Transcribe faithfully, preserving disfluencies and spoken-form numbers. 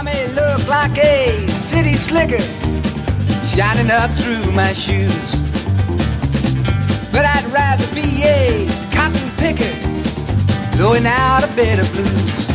I may look like a city slicker shining up through my shoes, but I'd rather be a cotton picker blowing out a bed of blues.